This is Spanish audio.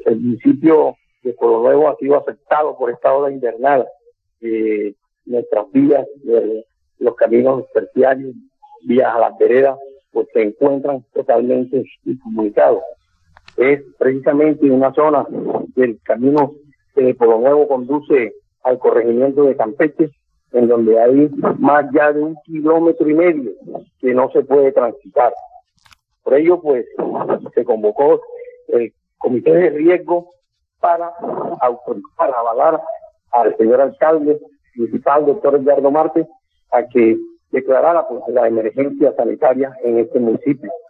el municipio de Pueblo Nuevo ha sido afectado por esta ola invernal. Nuestras vías, los caminos terciarios, vías a las veredas, pues se encuentran totalmente incomunicados. Es precisamente una zona del camino que Pueblo Nuevo conduce al corregimiento de Campeche, en donde hay más ya de 1,5 kilómetros que no se puede transitar. Por ello, pues, se convocó el comité de riesgo para autorizar, avalar al señor alcalde municipal, doctor Edgardo Marte, a que declarara pues, la emergencia sanitaria en este municipio.